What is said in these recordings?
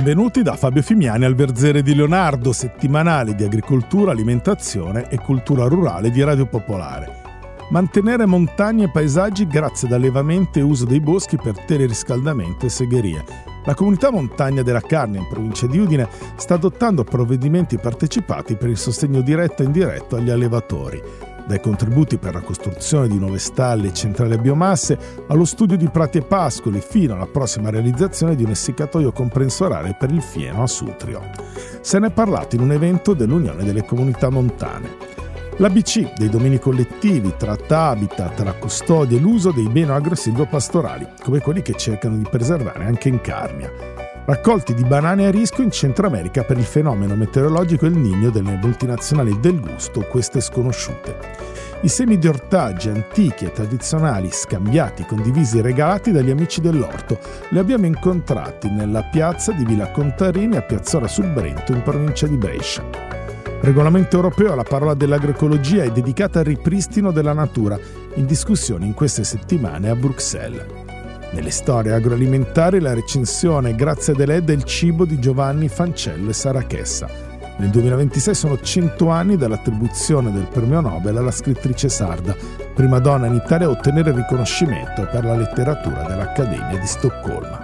Benvenuti da Fabio Fimiani al Verzere di Leonardo, settimanale di agricoltura, alimentazione e cultura rurale di Radio Popolare. Mantenere montagne e paesaggi grazie ad allevamento e uso dei boschi per teleriscaldamento e segherie. La comunità Montagna della Carnia in provincia di Udine sta adottando provvedimenti partecipati per il sostegno diretto e indiretto agli allevatori. Dai contributi per la costruzione di nuove stalle e centrali a biomasse, allo studio di prati e pascoli, fino alla prossima realizzazione di un essiccatoio comprensorale per il fieno a Sutrio. Se ne è parlato in un evento dell'Unione delle Comunità Montane. L'ABC dei domini collettivi tratta habitat, la custodia e l'uso dei beni agro-silvopastorali, come quelli che cercano di preservare anche in Carnia. Raccolti di banane a rischio in Centro America per il fenomeno meteorologico El Niño delle multinazionali del gusto, queste sconosciute. I semi di ortaggi antichi e tradizionali, scambiati, condivisi e regalati dagli amici dell'orto, li abbiamo incontrati nella piazza di Villa Contarini a Piazzola sul Brento in provincia di Brescia. Regolamento europeo alla parola dell'agroecologia è dedicata al ripristino della natura, in discussione in queste settimane a Bruxelles. Nelle storie agroalimentari la recensione Grazie a Delè del cibo di Giovanni Fancello e Sara Chessa. Nel 2026 sono 100 anni dall'attribuzione del premio Nobel alla scrittrice sarda, prima donna in Italia a ottenere il riconoscimento per la letteratura dell'Accademia di Stoccolma.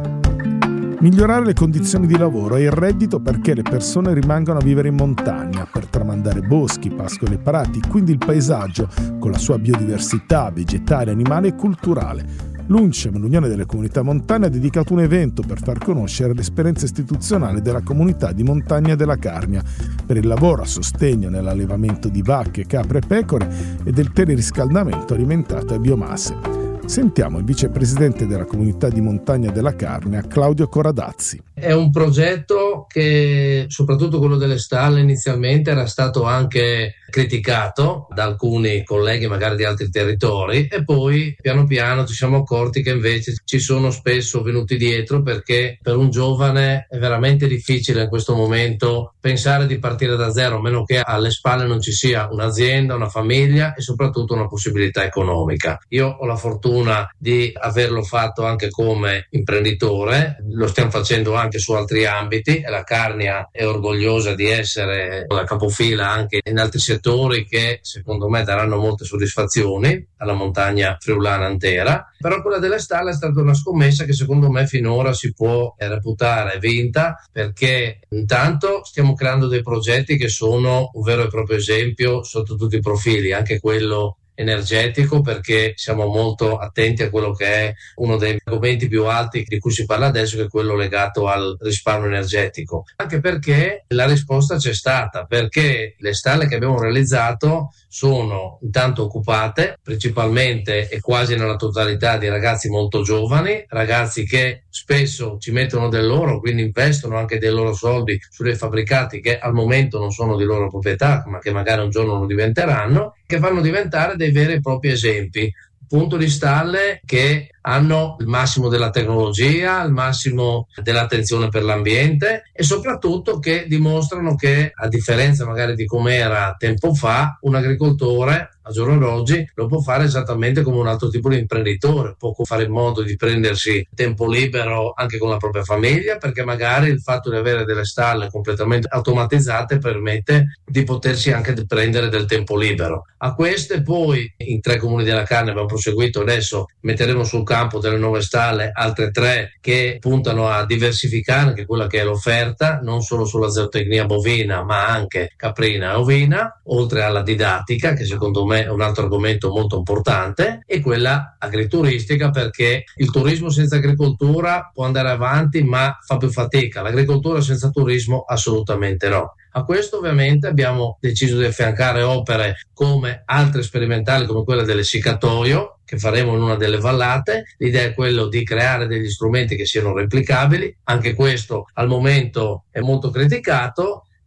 Migliorare le condizioni di lavoro e il reddito perché le persone rimangano a vivere in montagna per tramandare boschi, pascoli e prati, quindi il paesaggio con la sua biodiversità vegetale, animale e culturale. L'UNCEM, l'Unione delle Comunità Montane, ha dedicato un evento per far conoscere l'esperienza istituzionale della comunità di Montagna della Carnia per il lavoro a sostegno nell'allevamento di vacche, capre e pecore e del teleriscaldamento alimentato a biomasse. Sentiamo il vicepresidente della comunità di Montagna della Carnia, Claudio Coradazzi. È un progetto che, soprattutto quello delle stalle, inizialmente era stato anche criticato da alcuni colleghi magari di altri territori e poi piano piano ci siamo accorti che invece ci sono spesso venuti dietro, perché per un giovane è veramente difficile in questo momento pensare di partire da zero, a meno che alle spalle non ci sia un'azienda, una famiglia e soprattutto una possibilità economica. Io ho la fortuna di averlo fatto anche come imprenditore, lo stiamo facendo anche su altri ambiti e la Carnia è orgogliosa di essere la capofila anche in altri settori che secondo me daranno molte soddisfazioni alla montagna friulana intera. Però quella delle stalle è stata una scommessa che secondo me finora si può reputare vinta, perché intanto stiamo creando dei progetti che sono un vero e proprio esempio sotto tutti i profili, anche quello energetico, perché siamo molto attenti a quello che è uno dei argomenti più alti di cui si parla adesso, che è quello legato al risparmio energetico. Anche perché la risposta c'è stata, perché le stalle che abbiamo realizzato sono intanto occupate principalmente e quasi nella totalità di ragazzi molto giovani, ragazzi che spesso ci mettono del loro, quindi investono anche dei loro soldi su dei fabbricati che al momento non sono di loro proprietà, ma che magari un giorno lo diventeranno, che fanno diventare dei veri e propri esempi, appunto di stalle che hanno il massimo della tecnologia, il massimo dell'attenzione per l'ambiente e soprattutto che dimostrano che, a differenza magari di come era tempo fa, un agricoltore al giorno d'oggi lo può fare esattamente come un altro tipo di imprenditore, può fare in modo di prendersi tempo libero anche con la propria famiglia, perché magari il fatto di avere delle stalle completamente automatizzate permette di potersi anche prendere del tempo libero. A queste poi in 3 comuni della Carnia abbiamo proseguito, adesso metteremo sul campo delle nuove stalle altre 3 che puntano a diversificare anche quella che è l'offerta, non solo sulla zootecnia bovina ma anche caprina e ovina, oltre alla didattica che secondo me è un altro argomento molto importante, e quella agrituristica, perché il turismo senza agricoltura può andare avanti ma fa più fatica, l'agricoltura senza turismo assolutamente no. A questo ovviamente abbiamo deciso di affiancare opere come altre sperimentali, come quella dell'essiccatoio che faremo in una delle vallate. L'idea è quello di creare degli strumenti che siano replicabili, anche questo al momento è molto criticato,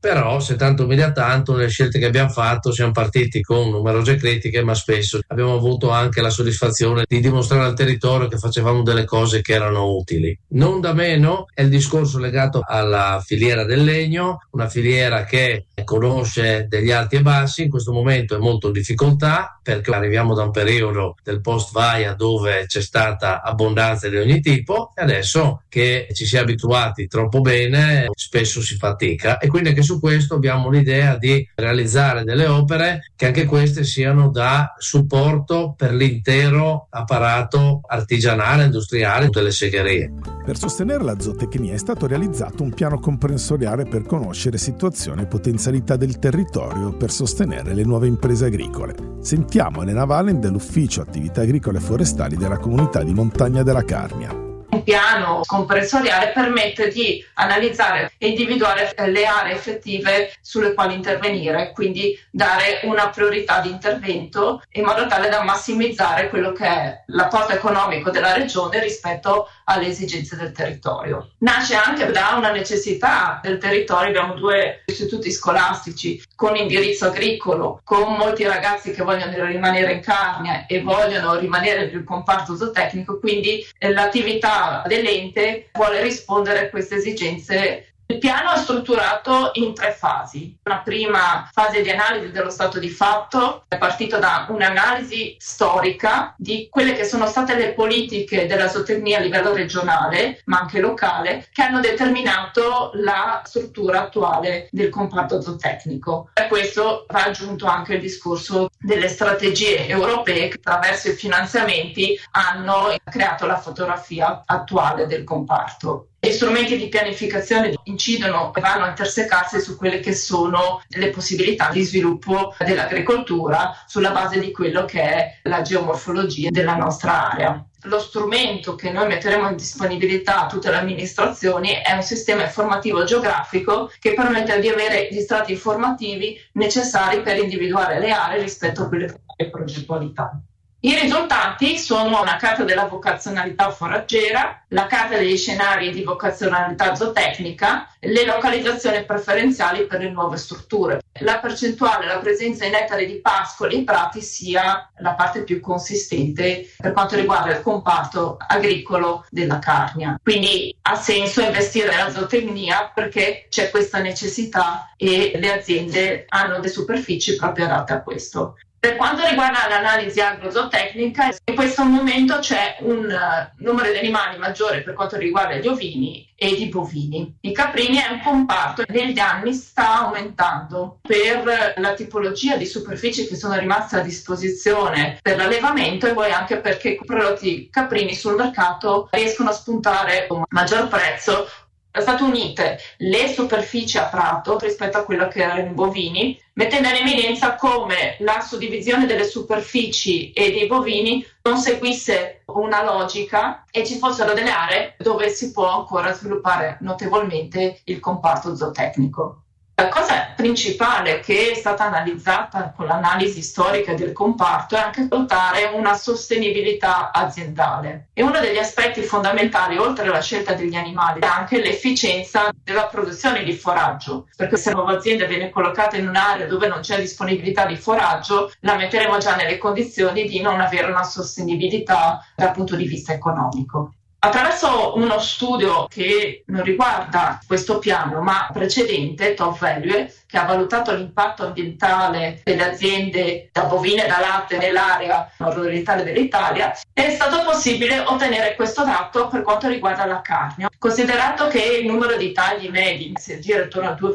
però se tanto media tanto, nelle scelte che abbiamo fatto siamo partiti con numerose critiche, ma spesso abbiamo avuto anche la soddisfazione di dimostrare al territorio che facevamo delle cose che erano utili. Non da meno è il discorso legato alla filiera del legno, una filiera che conosce degli alti e bassi, in questo momento è molto in difficoltà perché arriviamo da un periodo del post-Vaia dove c'è stata abbondanza di ogni tipo, e adesso che ci si è abituati troppo bene spesso si fatica, e quindi anche su questo abbiamo l'idea di realizzare delle opere che anche queste siano da supporto per l'intero apparato artigianale, industriale delle segherie. Per sostenere la zootecnia è stato realizzato un piano comprensoriale per conoscere situazione e potenzialità del territorio per sostenere le nuove imprese agricole. Sentiamo Elena Valen dell'Ufficio Attività Agricole e Forestali della Comunità di Montagna della Carnia. Un piano comprensoriale permette di analizzare e individuare le aree effettive sulle quali intervenire, quindi dare una priorità di intervento in modo tale da massimizzare quello che è l'apporto economico della regione rispetto alle esigenze del territorio. Nasce anche da una necessità del territorio. Abbiamo 2 istituti scolastici con indirizzo agricolo, con molti ragazzi che vogliono rimanere in Carnia e vogliono rimanere nel comparto zootecnico, quindi l'attività dell'ente vuole rispondere a queste esigenze. Il piano è strutturato in 3 fasi. Una prima fase di analisi dello stato di fatto è partito da un'analisi storica di quelle che sono state le politiche della zootecnia a livello regionale, ma anche locale, che hanno determinato la struttura attuale del comparto zootecnico. A questo va aggiunto anche il discorso delle strategie europee che attraverso i finanziamenti hanno creato la fotografia attuale del comparto. Gli strumenti di pianificazione incidono e vanno a intersecarsi su quelle che sono le possibilità di sviluppo dell'agricoltura sulla base di quello che è la geomorfologia della nostra area. Lo strumento che noi metteremo in disponibilità a tutte le amministrazioni è un sistema informativo geografico che permette di avere gli strati informativi necessari per individuare le aree rispetto a quelle che sono le progettualità. I risultati sono una carta della vocazionalità foraggera, la carta degli scenari di vocazionalità zootecnica, le localizzazioni preferenziali per le nuove strutture. La percentuale, la presenza in ettari di pascoli e prati sia la parte più consistente per quanto riguarda il comparto agricolo della Carnia. Quindi ha senso investire nella zootecnia perché c'è questa necessità e le aziende hanno delle superfici proprio adatte a questo. Per quanto riguarda l'analisi agrozootecnica, in questo momento c'è un numero di animali maggiore per quanto riguarda gli ovini e i bovini. I caprini è un comparto che negli anni sta aumentando per la tipologia di superfici che sono rimaste a disposizione per l'allevamento e poi anche perché i prodotti caprini sul mercato riescono a spuntare con maggior prezzo. Sono state unite le superfici a prato rispetto a quello che erano i bovini, mettendo in evidenza come la suddivisione delle superfici e dei bovini non seguisse una logica e ci fossero delle aree dove si può ancora sviluppare notevolmente il comparto zootecnico. La cosa principale che è stata analizzata con l'analisi storica del comparto è anche valutare una sostenibilità aziendale. E uno degli aspetti fondamentali, oltre alla scelta degli animali, è anche l'efficienza della produzione di foraggio. Perché se una nuova azienda viene collocata in un'area dove non c'è disponibilità di foraggio, la metteremo già nelle condizioni di non avere una sostenibilità dal punto di vista economico. Attraverso uno studio che non riguarda questo piano ma precedente, Top Value, che ha valutato l'impatto ambientale delle aziende da bovine e da latte nell'area nord-orientale dell'Italia, è stato possibile ottenere questo dato per quanto riguarda la carne. Considerato che il numero di tagli medi si aggira attorno a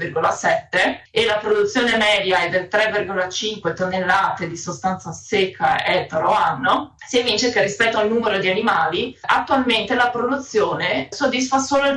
2,7 e la produzione media è del 3,5 tonnellate di sostanza secca ettaro anno, si evince che rispetto al numero di animali, attualmente la produzione soddisfa solo il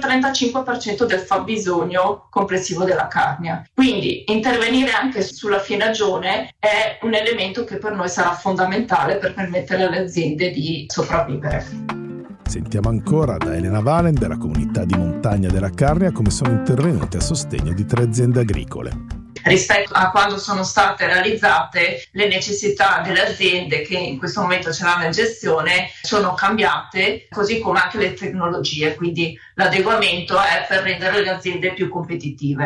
35% del fabbisogno complessivo della Carnia. Quindi intervenire anche sulla fienagione è un elemento che per noi sarà fondamentale per permettere alle aziende di sopravvivere. Sentiamo ancora da Elena Valen della Comunità di Montagna della Carnia come sono intervenute a sostegno di 3 aziende agricole. Rispetto a quando sono state realizzate, le necessità delle aziende che in questo momento ce l'hanno in gestione sono cambiate, così come anche le tecnologie, quindi l'adeguamento è per rendere le aziende più competitive.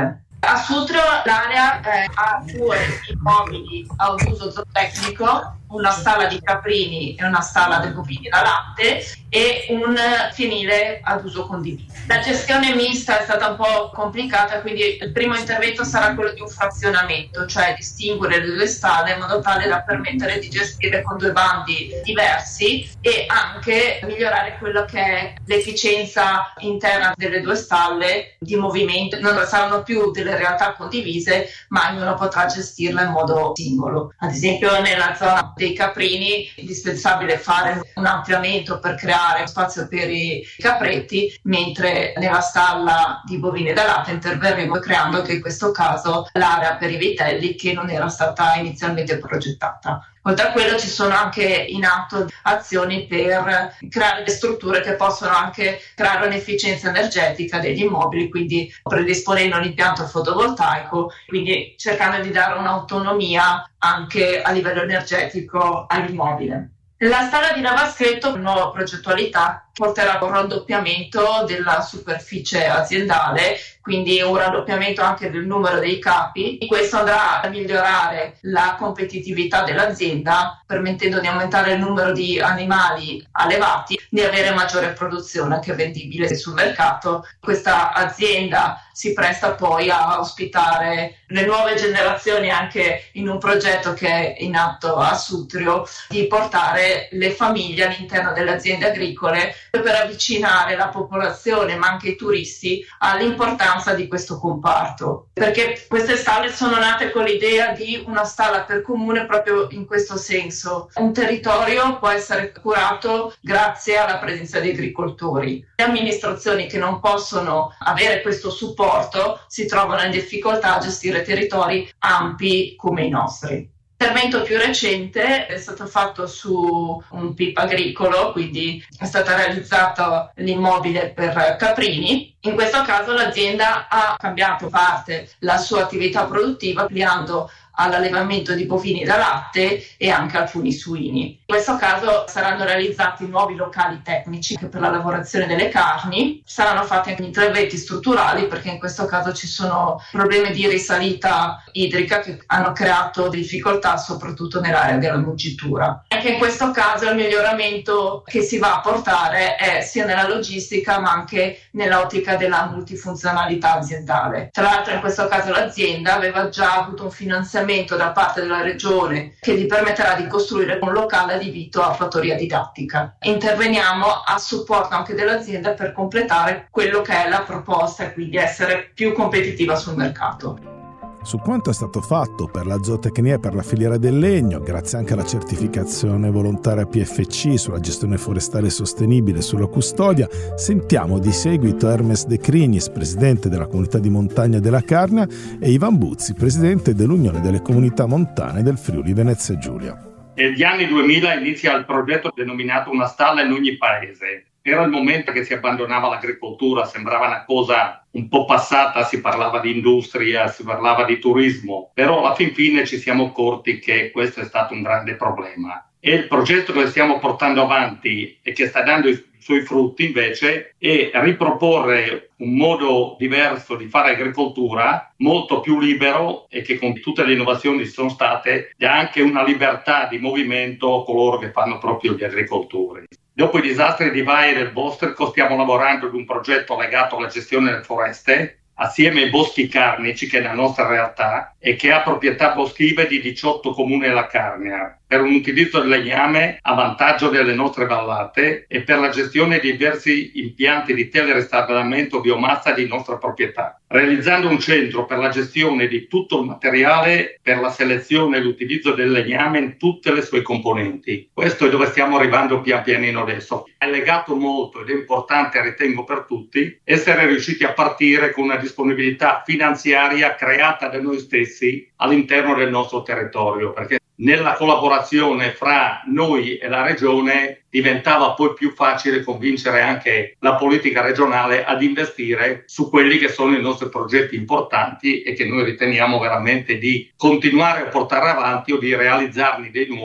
A Sutrio l'area ha 2 immobili a uso zootecnico, una stalla di caprini e una stalla di bovini da latte e un fienile ad uso condiviso. La gestione mista è stata un po' complicata, quindi il primo intervento sarà quello di un frazionamento, cioè distinguere le 2 stalle in modo tale da permettere di gestire con 2 bandi diversi e anche migliorare quello che è l'efficienza interna delle 2 stalle di movimento. Non saranno più delle realtà condivise, ma ognuno potrà gestirla in modo singolo. Ad esempio nella zona dei caprini è indispensabile fare un ampliamento per creare spazio per i capretti, mentre nella stalla di bovini da latte interverremo creando anche in questo caso l'area per i vitelli che non era stata inizialmente progettata. Oltre a quello ci sono anche in atto azioni per creare le strutture che possono anche creare un'efficienza energetica degli immobili, quindi predisponendo un impianto fotovoltaico, quindi cercando di dare un'autonomia anche a livello energetico all'immobile. La stalla di Navaschretto, una nuova progettualità, porterà a un raddoppiamento della superficie aziendale, quindi un raddoppiamento anche del numero dei capi. Questo andrà a migliorare la competitività dell'azienda, permettendo di aumentare il numero di animali allevati, di avere maggiore produzione anche vendibile sul mercato. Questa azienda si presta poi a ospitare le nuove generazioni anche in un progetto che è in atto a Sutrio, di portare le famiglie all'interno delle aziende agricole per avvicinare la popolazione ma anche i turisti all'importanza di questo comparto, perché queste stalle sono nate con l'idea di una stalla per comune proprio in questo senso. Un territorio può essere curato grazie alla presenza di agricoltori. Le amministrazioni che non possono avere questo supporto si trovano in difficoltà a gestire territori ampi come i nostri. L'intervento più recente è stato fatto su un PIP agricolo, quindi è stata realizzata l'immobile per caprini. In questo caso l'azienda ha cambiato parte la sua attività produttiva ampliando all'allevamento di bovini da latte e anche alcuni suini. In questo caso saranno realizzati nuovi locali tecnici per la lavorazione delle carni, saranno fatti anche interventi strutturali perché in questo caso ci sono problemi di risalita idrica che hanno creato difficoltà soprattutto nell'area della muggitura. Anche in questo caso il miglioramento che si va a portare è sia nella logistica ma anche nell'ottica della multifunzionalità aziendale. Tra l'altro in questo caso l'azienda aveva già avuto un finanziamento da parte della regione che gli permetterà di costruire un locale adibito a fattoria didattica. Interveniamo a supporto anche dell'azienda per completare quello che è la proposta e quindi essere più competitiva sul mercato. Su quanto è stato fatto per la zootecnia e per la filiera del legno, grazie anche alla certificazione volontaria PFC sulla gestione forestale sostenibile e sulla custodia, sentiamo di seguito Hermes De Crignis, presidente della comunità di montagna della Carnia, e Ivan Buzzi, presidente dell'Unione delle comunità montane del Friuli Venezia Giulia. Negli anni 2000 inizia il progetto denominato Una stalla in ogni paese. Era il momento che si abbandonava l'agricoltura, sembrava una cosa un po' passata, si parlava di industria, si parlava di turismo, però alla fin fine ci siamo accorti che questo è stato un grande problema. E il progetto che stiamo portando avanti e che sta dando i suoi frutti invece è riproporre un modo diverso di fare agricoltura, molto più libero e che con tutte le innovazioni che sono state dà anche una libertà di movimento a coloro che fanno proprio gli agricoltori. Dopo i disastri di Vai e del Bostrico stiamo lavorando ad un progetto legato alla gestione delle foreste assieme ai boschi carnici, che è la nostra realtà e che ha proprietà boschive di 18 comuni della Carnia, per un utilizzo del legname a vantaggio delle nostre vallate e per la gestione di diversi impianti di teleriscaldamento biomassa di nostra proprietà, realizzando un centro per la gestione di tutto il materiale per la selezione e l'utilizzo del legname in tutte le sue componenti. Questo è dove stiamo arrivando pian pianino adesso. È legato molto ed è importante, ritengo per tutti, essere riusciti a partire con una disponibilità finanziaria creata da noi stessi all'interno del nostro territorio, perché nella collaborazione fra noi e la regione diventava poi più facile convincere anche la politica regionale ad investire su quelli che sono i nostri progetti importanti e che noi riteniamo veramente di continuare a portare avanti o di realizzarne dei nuovi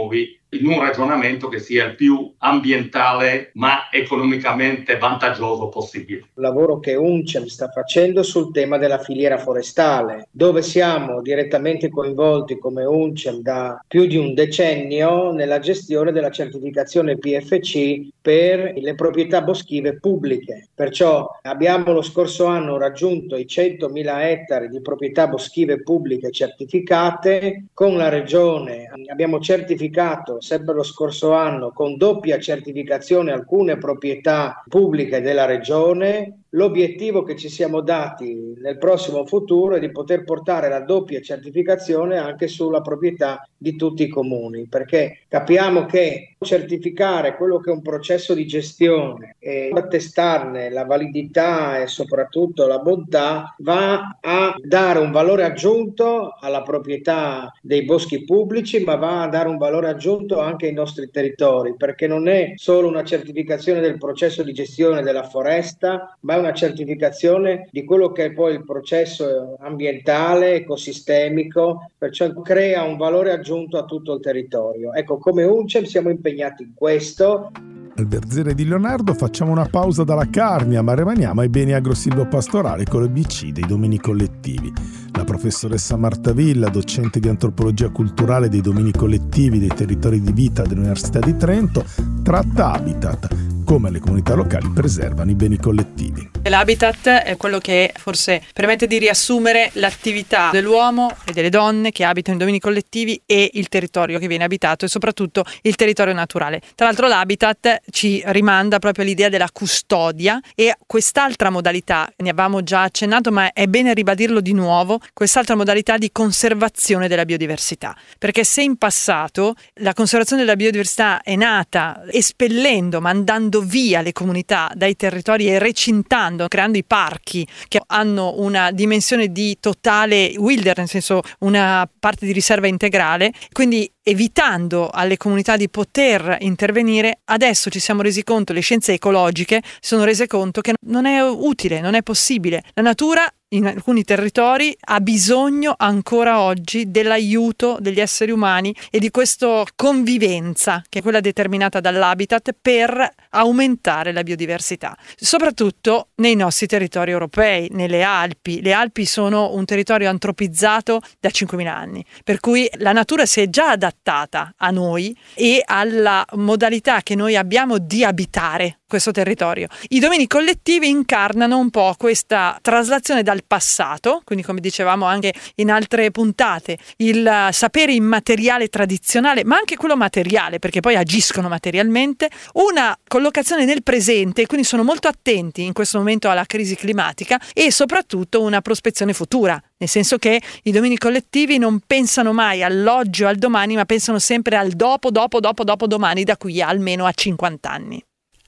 in un ragionamento che sia il più ambientale ma economicamente vantaggioso possibile. Il lavoro che UNCEM sta facendo sul tema della filiera forestale, dove siamo direttamente coinvolti come UNCEM da più di un decennio nella gestione della certificazione PFC per le proprietà boschive pubbliche. Perciò abbiamo lo scorso anno raggiunto i 100.000 ettari di proprietà boschive pubbliche certificate. Con la Regione abbiamo certificato sempre lo scorso anno con doppia certificazione alcune proprietà pubbliche della Regione. L'obiettivo che ci siamo dati nel prossimo futuro è di poter portare la doppia certificazione anche sulla proprietà di tutti i comuni, perché capiamo che certificare quello che è un processo di gestione e attestarne la validità e soprattutto la bontà va a dare un valore aggiunto alla proprietà dei boschi pubblici, ma va a dare un valore aggiunto anche ai nostri territori, perché non è solo una certificazione del processo di gestione della foresta, ma è una certificazione di quello che è poi il processo ambientale, ecosistemico, perciò crea un valore aggiunto a tutto il territorio. Ecco, come UNCEM siamo impegnati in questo. Al Berzere di Leonardo facciamo una pausa dalla carnia, ma rimaniamo ai beni agro-silvopastorali con l'ABC dei domini collettivi. La professoressa Marta Villa, docente di antropologia culturale dei domini collettivi dei territori di vita dell'Università di Trento, tratta Habitat, come le comunità locali preservano i beni collettivi. L'habitat è quello che forse permette di riassumere l'attività dell'uomo e delle donne che abitano i domini collettivi e il territorio che viene abitato e soprattutto il territorio naturale. Tra l'altro l'habitat ci rimanda proprio all'idea della custodia e quest'altra modalità, ne avevamo già accennato ma è bene ribadirlo di nuovo, quest'altra modalità di conservazione della biodiversità. Perché se in passato la conservazione della biodiversità è nata espellendo, mandando via le comunità dai territori e recintando, creando i parchi che hanno una dimensione di totale wilderness, nel senso una parte di riserva integrale, quindi evitando alle comunità di poter intervenire, adesso ci siamo resi conto, le scienze ecologiche si sono rese conto che non è utile, non è possibile. La natura in alcuni territori ha bisogno ancora oggi dell'aiuto degli esseri umani e di questa convivenza che è quella determinata dall'habitat per aumentare la biodiversità, soprattutto nei nostri territori europei, nelle Alpi. Le Alpi sono un territorio antropizzato da 5.000 anni, per cui la natura si è già adattata a noi e alla modalità che noi abbiamo di abitare questo territorio. I domini collettivi incarnano un po' questa traslazione dal passato, quindi come dicevamo anche in altre puntate, il sapere immateriale tradizionale, ma anche quello materiale, perché poi agiscono materialmente, una collocazione nel presente, quindi sono molto attenti in questo momento alla crisi climatica e soprattutto una prospezione futura, nel senso che i domini collettivi non pensano mai all'oggi o al domani, ma pensano sempre al dopo domani, da qui almeno a 50 anni.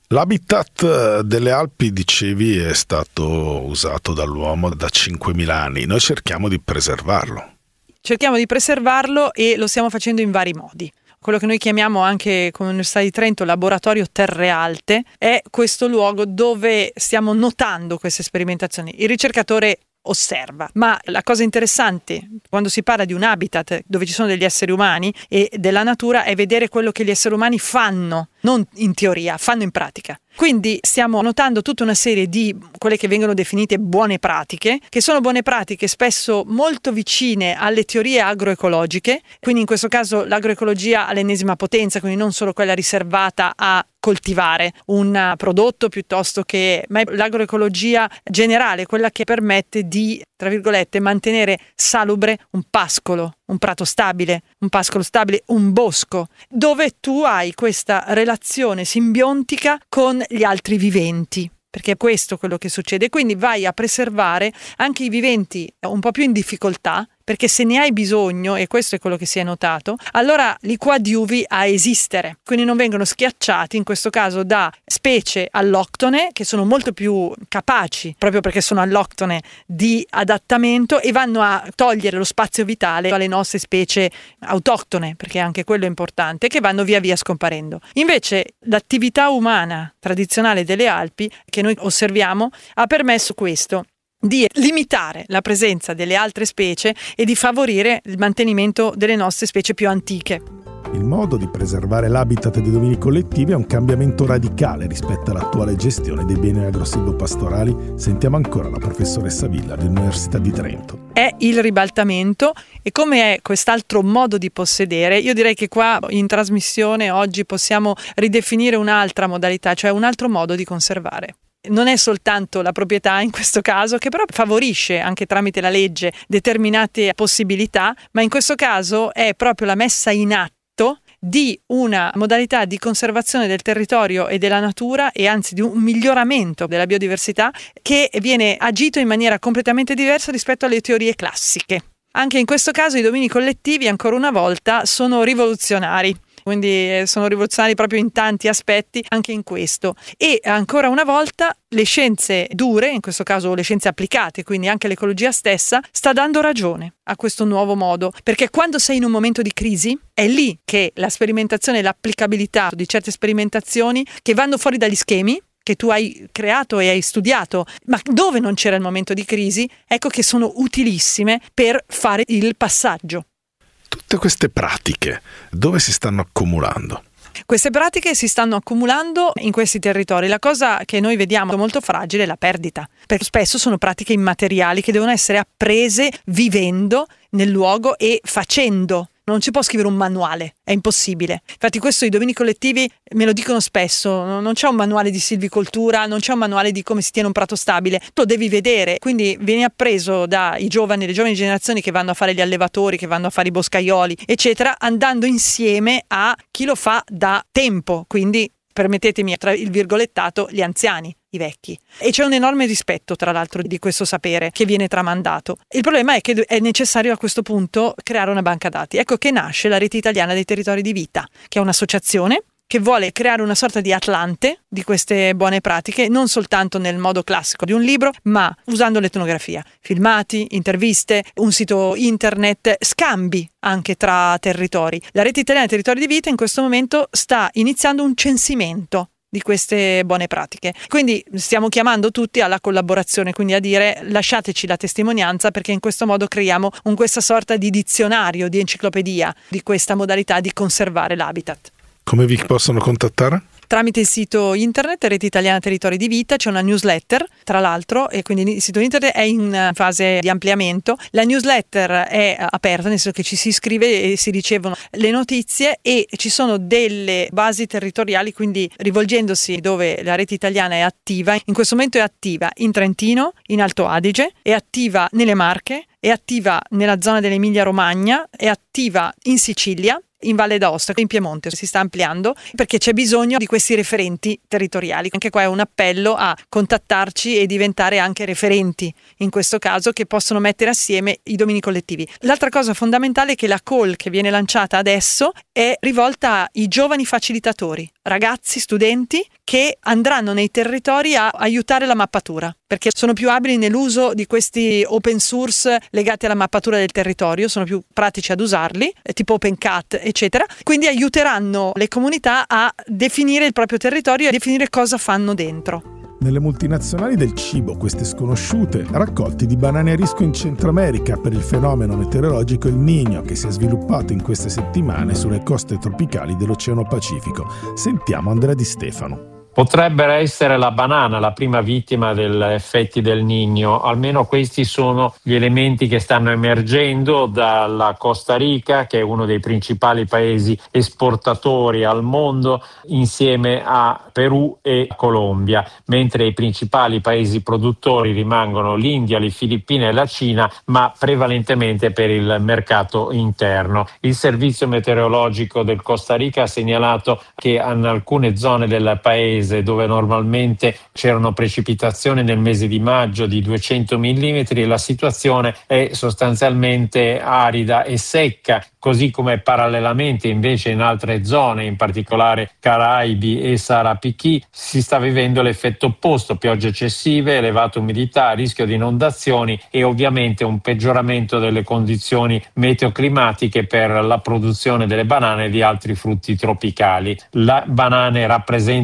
L'habitat delle Alpi, dicevi, è stato usato dall'uomo da 5.000 anni. Noi cerchiamo di preservarlo. Cerchiamo di preservarlo e lo stiamo facendo in vari modi. Quello che noi chiamiamo anche come Università di Trento laboratorio Terre Alte è questo luogo dove stiamo notando queste sperimentazioni. Il ricercatore osserva, ma la cosa interessante quando si parla di un habitat dove ci sono degli esseri umani e della natura è vedere quello che gli esseri umani fanno, non in teoria, fanno in pratica. Quindi stiamo notando tutta una serie di quelle che vengono definite buone pratiche, che sono buone pratiche spesso molto vicine alle teorie agroecologiche, quindi in questo caso l'agroecologia all'ennesima potenza, quindi non solo quella riservata a coltivare un prodotto piuttosto che, ma l'agroecologia generale, quella che permette di, tra virgolette, mantenere salubre un pascolo, un prato stabile, un pascolo stabile, un bosco, dove tu hai questa relazione simbiontica con gli altri viventi. Perché è questo quello che succede, quindi vai a preservare anche i viventi un po' più in difficoltà, perché se ne hai bisogno, e questo è quello che si è notato, allora li coadiuvi a esistere, quindi non vengono schiacciati in questo caso da specie alloctone che sono molto più capaci, proprio perché sono alloctone, di adattamento e vanno a togliere lo spazio vitale alle nostre specie autoctone, perché anche quello è importante, che vanno via via scomparendo. Invece l'attività umana tradizionale delle Alpi che noi osserviamo ha permesso questo, di limitare la presenza delle altre specie e di favorire il mantenimento delle nostre specie più antiche. Il modo di preservare l'habitat dei domini collettivi è un cambiamento radicale rispetto all'attuale gestione dei beni agrosilvopastorali. Sentiamo ancora la professoressa Villa dell'Università di Trento. È il ribaltamento, e come è quest'altro modo di possedere, io direi che qua in trasmissione oggi possiamo ridefinire un'altra modalità, cioè un altro modo di conservare. Non è soltanto la proprietà in questo caso, che però favorisce anche tramite la legge determinate possibilità, ma in questo caso è proprio la messa in atto di una modalità di conservazione del territorio e della natura, e anzi di un miglioramento della biodiversità, che viene agito in maniera completamente diversa rispetto alle teorie classiche. Anche in questo caso i domini collettivi, ancora una volta, sono rivoluzionari. Quindi sono rivoluzionari proprio in tanti aspetti, anche in questo. E ancora una volta le scienze dure, in questo caso le scienze applicate, quindi anche l'ecologia stessa, sta dando ragione a questo nuovo modo, perché quando sei in un momento di crisi è lì che la sperimentazione e l'applicabilità di certe sperimentazioni che vanno fuori dagli schemi che tu hai creato e hai studiato, ma dove non c'era il momento di crisi, ecco che sono utilissime per fare il passaggio. Tutte queste pratiche dove si stanno accumulando? Queste pratiche si stanno accumulando in questi territori. La cosa che noi vediamo molto fragile è la perdita, perché spesso sono pratiche immateriali che devono essere apprese vivendo nel luogo e facendo. Non si può scrivere un manuale, è impossibile. Infatti questo i domini collettivi me lo dicono spesso, non c'è un manuale di silvicoltura, non c'è un manuale di come si tiene un prato stabile, lo devi vedere, quindi viene appreso dai giovani, le giovani generazioni che vanno a fare gli allevatori, che vanno a fare i boscaioli, eccetera, andando insieme a chi lo fa da tempo, quindi permettetemi tra il virgolettato, gli anziani, i vecchi. E c'è un enorme rispetto, tra l'altro, di questo sapere che viene tramandato. Il problema è che è necessario a questo punto creare una banca dati. Ecco che nasce la Rete Italiana dei Territori di Vita, che è un'associazione che vuole creare una sorta di atlante di queste buone pratiche, non soltanto nel modo classico di un libro, ma usando l'etnografia, filmati, interviste, un sito internet, scambi anche tra territori. La Rete Italiana dei Territori di Vita in questo momento sta iniziando un censimento di queste buone pratiche. Quindi stiamo chiamando tutti alla collaborazione, quindi a dire lasciateci la testimonianza, perché in questo modo creiamo questa sorta di dizionario, di enciclopedia di questa modalità di conservare l'habitat. Come vi possono contattare? Tramite il sito internet Rete Italiana Territori di Vita, c'è una newsletter tra l'altro, e quindi il sito internet è in fase di ampliamento. La newsletter è aperta, nel senso che ci si iscrive e si ricevono le notizie, e ci sono delle basi territoriali, quindi rivolgendosi dove la Rete Italiana è attiva. In questo momento è attiva in Trentino, in Alto Adige, è attiva nelle Marche, è attiva nella zona dell'Emilia Romagna, è attiva in Sicilia, in Valle d'Aosta, in Piemonte. Si sta ampliando perché c'è bisogno di questi referenti territoriali. Anche qua è un appello a contattarci e diventare anche referenti, in questo caso, che possono mettere assieme i domini collettivi. L'altra cosa fondamentale è che la call che viene lanciata adesso è rivolta ai giovani facilitatori, ragazzi, studenti, che andranno nei territori a aiutare la mappatura, perché sono più abili nell'uso di questi open source legati alla mappatura del territorio, sono più pratici ad usarli, tipo OpenCat, eccetera. Quindi aiuteranno le comunità a definire il proprio territorio e a definire cosa fanno dentro. Nelle multinazionali del cibo, queste sconosciute, raccolti di banane a rischio in Centro America per il fenomeno meteorologico El Niño che si è sviluppato in queste settimane sulle coste tropicali dell'Oceano Pacifico. Sentiamo Andrea Di Stefano. Potrebbe essere la banana la prima vittima degli effetti del Niño, almeno questi sono gli elementi che stanno emergendo dalla Costa Rica, che è uno dei principali paesi esportatori al mondo, insieme a Perù e Colombia, mentre i principali paesi produttori rimangono l'India, le Filippine e la Cina, ma prevalentemente per il mercato interno. Il servizio meteorologico del Costa Rica ha segnalato che in alcune zone del paese dove normalmente c'erano precipitazioni nel mese di maggio di 200 mm, la situazione è sostanzialmente arida e secca, così come parallelamente invece in altre zone, in particolare Caraibi e Sarapiquí, si sta vivendo l'effetto opposto: piogge eccessive, elevata umidità, rischio di inondazioni e ovviamente un peggioramento delle condizioni meteoclimatiche per la produzione delle banane e di altri frutti tropicali. Le banane rappresentano un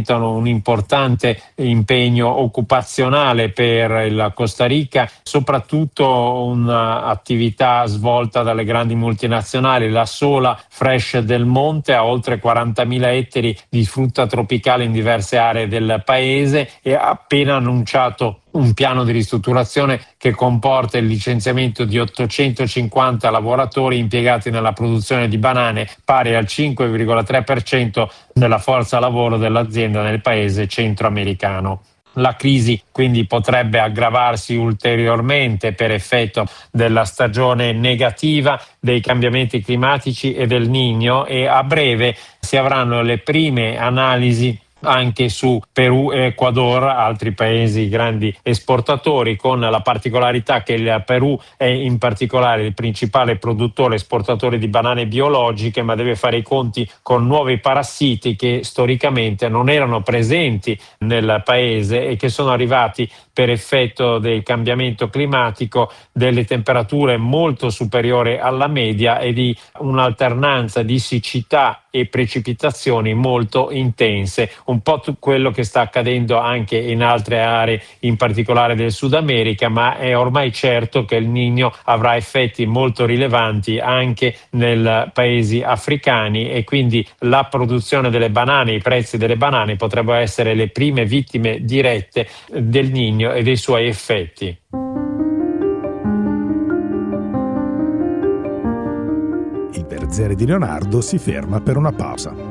importante impegno occupazionale per la Costa Rica, soprattutto un'attività svolta dalle grandi multinazionali. La sola Fresh del Monte ha oltre 40.000 ettari di frutta tropicale in diverse aree del paese e ha appena annunciato un piano di ristrutturazione che comporta il licenziamento di 850 lavoratori impiegati nella produzione di banane, pari al 5,3% della forza lavoro dell'azienda nel paese centroamericano. La crisi quindi potrebbe aggravarsi ulteriormente per effetto della stagione negativa, dei cambiamenti climatici e del Niño, e a breve si avranno le prime analisi anche su Perù e Ecuador, altri paesi grandi esportatori, con la particolarità che il Perù è in particolare il principale produttore esportatore di banane biologiche, ma deve fare i conti con nuovi parassiti che storicamente non erano presenti nel paese e che sono arrivati per effetto del cambiamento climatico, delle temperature molto superiori alla media e di un'alternanza di siccità e precipitazioni molto intense, un po' quello che sta accadendo anche in altre aree, in particolare del Sud America, ma è ormai certo che il Niño avrà effetti molto rilevanti anche nei paesi africani, e quindi la produzione delle banane, i prezzi delle banane potrebbero essere le prime vittime dirette del Niño e dei suoi effetti. Il Berzere di Leonardo si ferma per una pausa.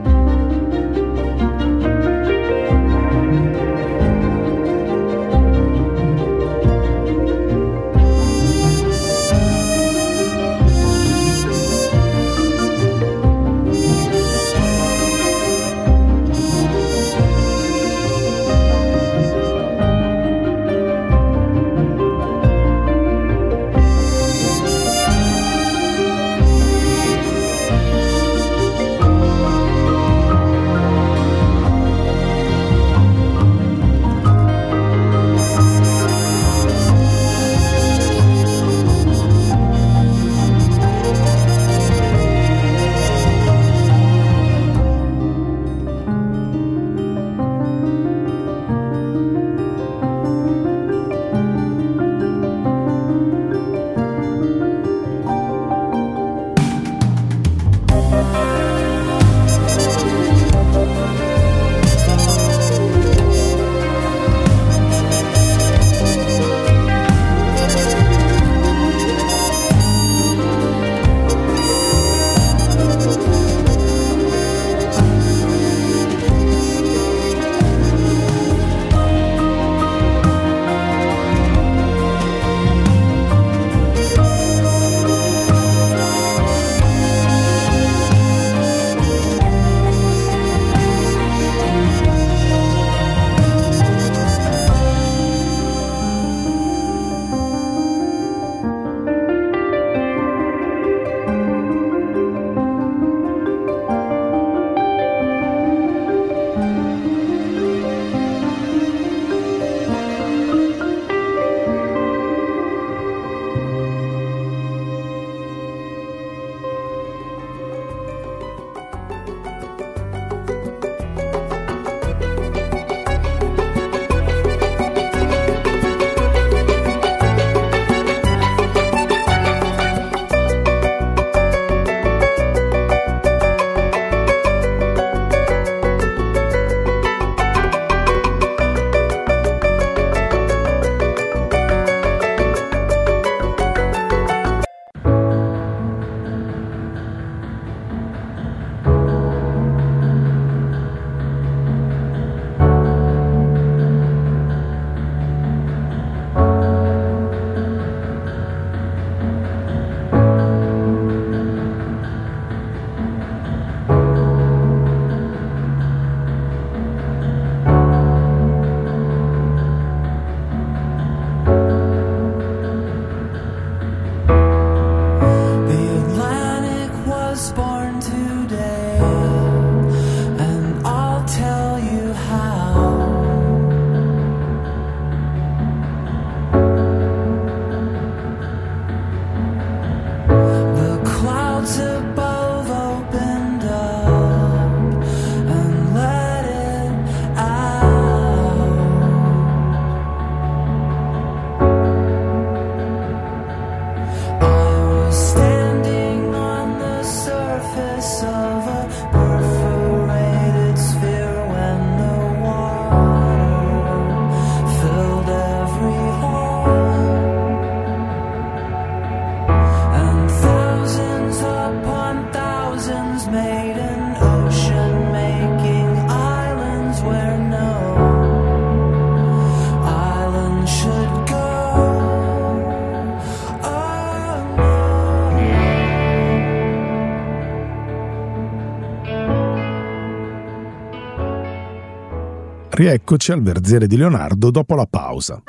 Rieccoci al Verziere di Leonardo dopo la pausa.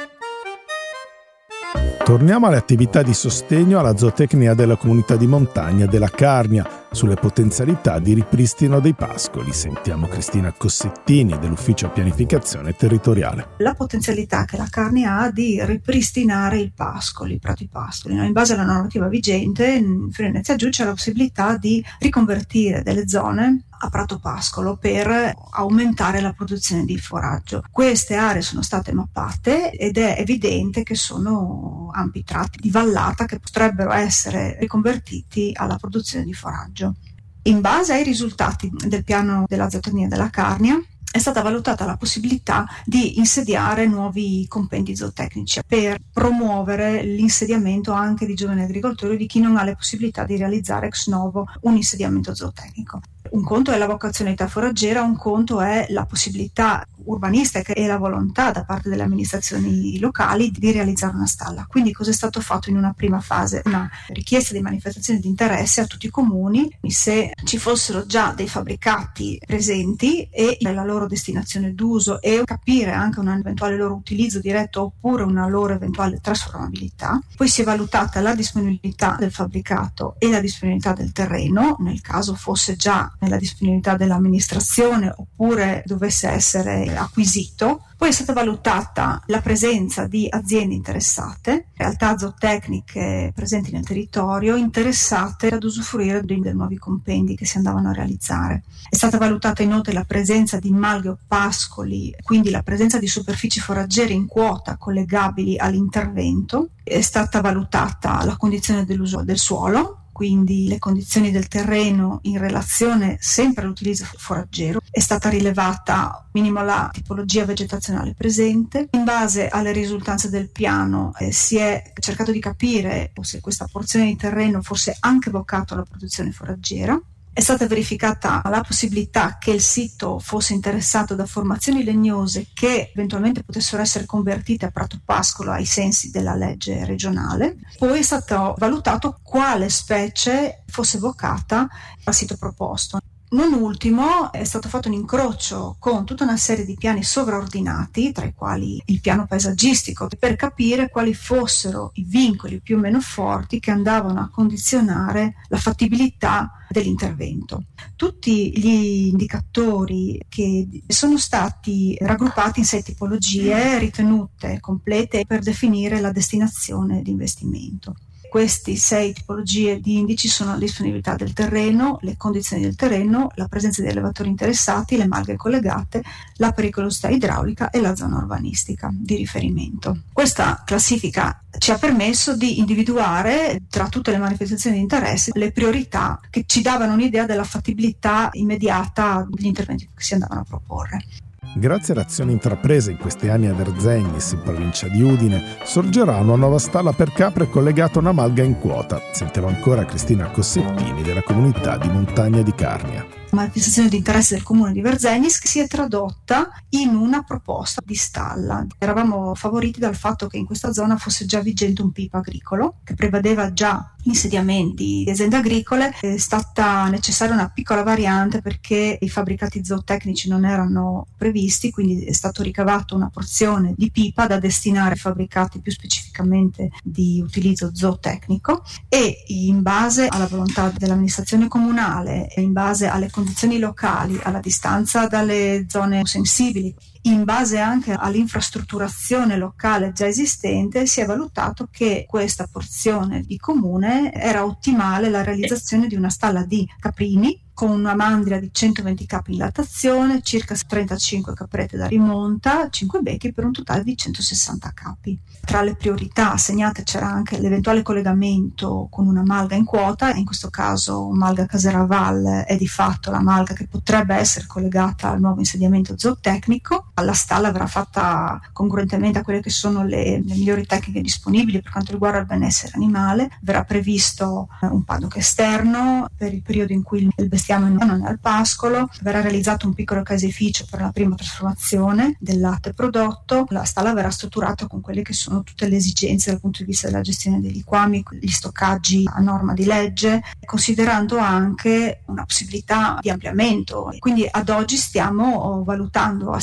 Torniamo alle attività di sostegno alla zootecnia della comunità di montagna della Carnia, sulle potenzialità di ripristino dei pascoli. Sentiamo Cristina Cossettini dell'Ufficio Pianificazione Territoriale. La potenzialità che la Carnia ha di ripristinare i pascoli, i prati pascoli. In base alla normativa vigente, in Friuli Venezia Giulia c'è la possibilità di riconvertire delle zone a prato pascolo per aumentare la produzione di foraggio. Queste aree sono state mappate ed è evidente che sono ampi tratti di vallata che potrebbero essere riconvertiti alla produzione di foraggio. In base ai risultati del piano della zootecnia della Carnia è stata valutata la possibilità di insediare nuovi compendi zootecnici per promuovere l'insediamento anche di giovani agricoltori, di chi non ha le possibilità di realizzare ex novo un insediamento zootecnico. Un conto è la vocazionalità foraggera, un conto è la possibilità urbanistica e la volontà da parte delle amministrazioni locali di realizzare una stalla. Quindi cosa è stato fatto in una prima fase? Una richiesta di manifestazione di interesse a tutti i comuni, se ci fossero già dei fabbricati presenti e la loro destinazione d'uso e capire anche un eventuale loro utilizzo diretto oppure una loro eventuale trasformabilità. Poi si è valutata la disponibilità del fabbricato e la disponibilità del terreno, nel caso fosse già nella disponibilità dell'amministrazione oppure dovesse essere acquisito. Poi è stata valutata la presenza di aziende interessate, realtà zootecniche presenti nel territorio, interessate ad usufruire dei nuovi compendi che si andavano a realizzare. È stata valutata inoltre la presenza di malghe o pascoli, quindi la presenza di superfici foraggere in quota collegabili all'intervento. È stata valutata la condizione dell'uso del suolo, quindi le condizioni del terreno in relazione sempre all'utilizzo foraggero. È stata rilevata minimo la tipologia vegetazionale presente. In base alle risultanze del piano si è cercato di capire se questa porzione di terreno fosse anche vocato alla produzione foraggera. È stata verificata la possibilità che il sito fosse interessato da formazioni legnose che eventualmente potessero essere convertite a prato pascolo ai sensi della legge regionale. Poi è stato valutato quale specie fosse vocata al sito proposto. Non ultimo è stato fatto un incrocio con tutta una serie di piani sovraordinati, tra i quali il piano paesaggistico, per capire quali fossero i vincoli più o meno forti che andavano a condizionare la fattibilità dell'intervento. Tutti gli indicatori che sono stati raggruppati in 6 tipologie ritenute complete per definire la destinazione di investimento. Queste 6 tipologie di indici sono la disponibilità del terreno, le condizioni del terreno, la presenza di allevatori interessati, le malghe collegate, la pericolosità idraulica e la zona urbanistica di riferimento. Questa classifica ci ha permesso di individuare tra tutte le manifestazioni di interesse le priorità che ci davano un'idea della fattibilità immediata degli interventi che si andavano a proporre. Grazie alle azioni intraprese in questi anni a Verzegnis, in provincia di Udine, sorgerà una nuova stalla per capre collegata a una malga in quota. Sentiamo ancora Cristina Cossettini della comunità di montagna di Carnia. La manifestazione di interesse del comune di Verzegnis si è tradotta in una proposta di stalla. Eravamo favoriti dal fatto che in questa zona fosse già vigente un PIP agricolo che prevedeva già insediamenti di aziende agricole. È stata necessaria una piccola variante perché i fabbricati zootecnici non erano previsti, quindi è stato ricavato una porzione di pipa da destinare ai fabbricati più specificamente di utilizzo zootecnico, e in base alla volontà dell'amministrazione comunale e in base alle condizioni locali, alla distanza dalle zone sensibili, in base anche all'infrastrutturazione locale già esistente, si è valutato che questa porzione di comune era ottimale la realizzazione di una stalla di caprini con una mandria di 120 capi in lattazione, circa 35 caprette da rimonta, 5 becchi per un totale di 160 capi. Tra le priorità assegnate c'era anche l'eventuale collegamento con una malga in quota, in questo caso malga Caseraval è di fatto la malga che potrebbe essere collegata al nuovo insediamento zootecnico. La stalla verrà fatta congruentemente a quelle che sono le migliori tecniche disponibili per quanto riguarda il benessere animale. Verrà previsto un paddock esterno per il periodo in cui il bestiame non è al pascolo, verrà realizzato un piccolo caseificio per la prima trasformazione del latte prodotto. La stalla verrà strutturata con quelle che sono tutte le esigenze dal punto di vista della gestione dei liquami, gli stoccaggi a norma di legge, considerando anche una possibilità di ampliamento. Quindi ad oggi stiamo valutando assieme alla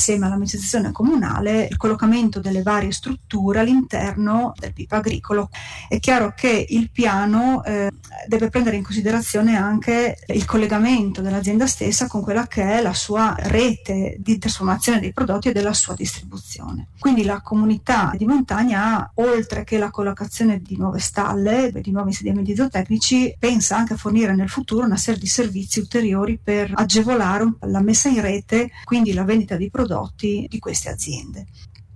amministrazione comunale il collocamento delle varie strutture all'interno del PIP agricolo. È chiaro che il piano deve prendere in considerazione anche il collegamento dell'azienda stessa con quella che è la sua rete di trasformazione dei prodotti e della sua distribuzione. Quindi la comunità di montagna ha, oltre che la collocazione di nuove stalle, di nuovi insediamenti zootecnici, pensa anche a fornire nel futuro una serie di servizi ulteriori per agevolare la messa in rete, quindi la vendita di prodotti di queste aziende.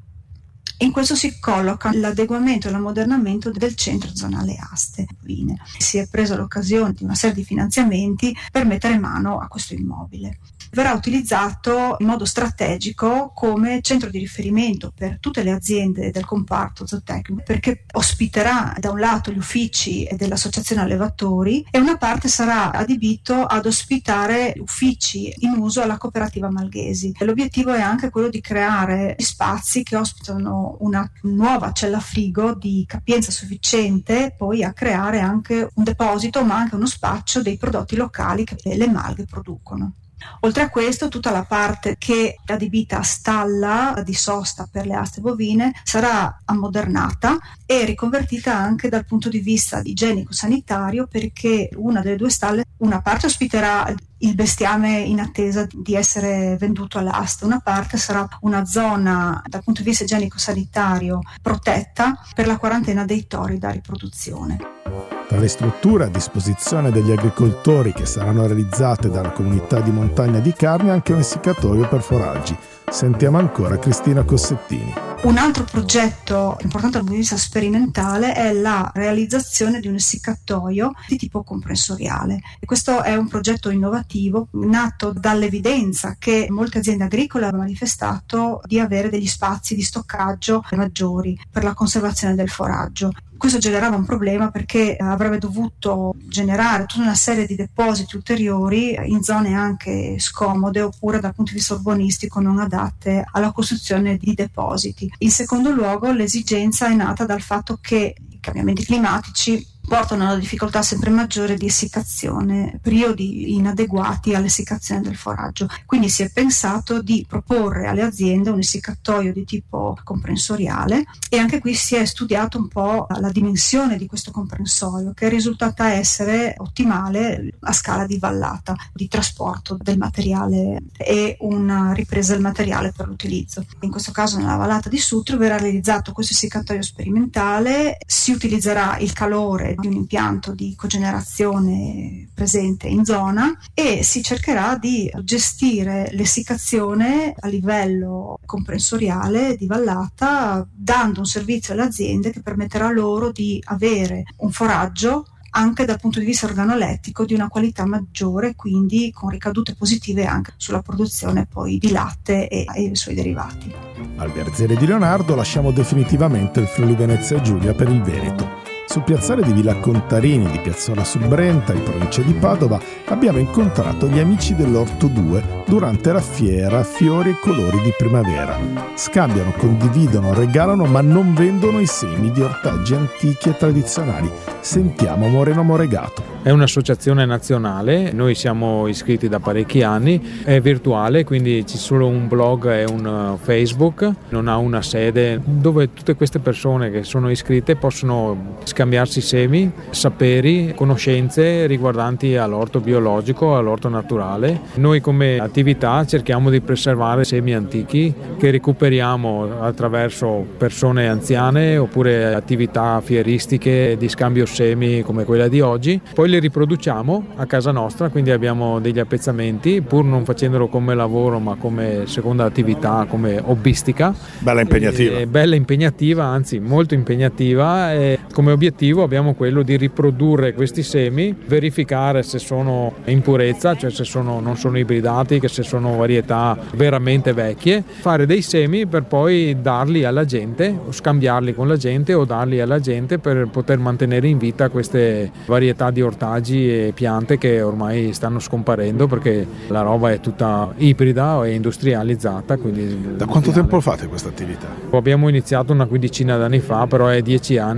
In questo si colloca l'adeguamento e l'ammodernamento del centro zonale aste. Si è presa l'occasione di una serie di finanziamenti per mettere mano a questo immobile. Verrà utilizzato in modo strategico come centro di riferimento per tutte le aziende del comparto zootecnico, perché ospiterà da un lato gli uffici dell'associazione allevatori e una parte sarà adibito ad ospitare uffici in uso alla cooperativa Malghesi. L'obiettivo è anche quello di creare spazi che ospitano una nuova cella frigo di capienza sufficiente poi a creare anche un deposito ma anche uno spaccio dei prodotti locali che le malghe producono. Oltre a questo, tutta la parte che è adibita a stalla di sosta per le aste bovine sarà ammodernata e riconvertita anche dal punto di vista igienico-sanitario, perché una delle due stalle, una parte ospiterà il bestiame in attesa di essere venduto all'asta, una parte sarà una zona dal punto di vista igienico-sanitario protetta per la quarantena dei tori da riproduzione. Tra le strutture a disposizione degli agricoltori che saranno realizzate dalla comunità di montagna di Carnia anche un essiccatoio per foraggi. Sentiamo ancora Cristina Cossettini. Un altro progetto importante dal punto di vista sperimentale è la realizzazione di un essiccatoio di tipo comprensoriale. E questo è un progetto innovativo nato dall'evidenza che molte aziende agricole hanno manifestato di avere degli spazi di stoccaggio maggiori per la conservazione del foraggio. Questo generava un problema perché avrebbe dovuto generare tutta una serie di depositi ulteriori in zone anche scomode oppure dal punto di vista urbanistico non adatte alla costruzione di depositi. In secondo luogo, l'esigenza è nata dal fatto che i cambiamenti climatici portano a una difficoltà sempre maggiore di essiccazione, periodi inadeguati all'essiccazione del foraggio. Quindi si è pensato di proporre alle aziende un essiccatoio di tipo comprensoriale e anche qui si è studiato un po' la dimensione di questo comprensorio, che è risultata essere ottimale a scala di vallata, di trasporto del materiale e una ripresa del materiale per l'utilizzo. In questo caso nella vallata di Sutrio verrà realizzato questo essiccatoio sperimentale, si utilizzerà il calore di un impianto di cogenerazione presente in zona e si cercherà di gestire l'essiccazione a livello comprensoriale di vallata, dando un servizio alle aziende che permetterà loro di avere un foraggio anche dal punto di vista organolettico di una qualità maggiore, quindi con ricadute positive anche sulla produzione poi di latte e i suoi derivati. Al Berziere di Leonardo lasciamo definitivamente il Friuli Venezia Giulia per il Veneto. Sul piazzale di Villa Contarini di Piazzola sul Brenta, in provincia di Padova, abbiamo incontrato gli amici dell'Orto 2 durante la fiera Fiori e Colori di Primavera. Scambiano, condividono, regalano, ma non vendono i semi di ortaggi antichi e tradizionali. Sentiamo Moreno Moregato. È un'associazione nazionale, noi siamo iscritti da parecchi anni, è virtuale, quindi c'è solo un blog e un Facebook, non ha una sede dove tutte queste persone che sono iscritte possono scambiarsi semi, saperi, conoscenze riguardanti all'orto biologico, all'orto naturale. Noi come attività cerchiamo di preservare semi antichi che recuperiamo attraverso persone anziane oppure attività fieristiche di scambio semi come quella di oggi. Poi le riproduciamo a casa nostra, quindi abbiamo degli appezzamenti, pur non facendolo come lavoro ma come seconda attività, come hobbistica. Bella impegnativa. Bella impegnativa, anzi molto impegnativa, e come obiettivo abbiamo quello di riprodurre questi semi, verificare se sono in purezza, cioè se non sono ibridati, che se sono varietà veramente vecchie, fare dei semi per poi darli alla gente, o scambiarli con la gente o darli alla gente per poter mantenere in vita queste varietà di ortaggi e piante che ormai stanno scomparendo perché la roba è tutta ibrida e industrializzata. Da quanto tempo fate questa attività? Abbiamo iniziato una quindicina d'anni fa, però è 10 anni che ci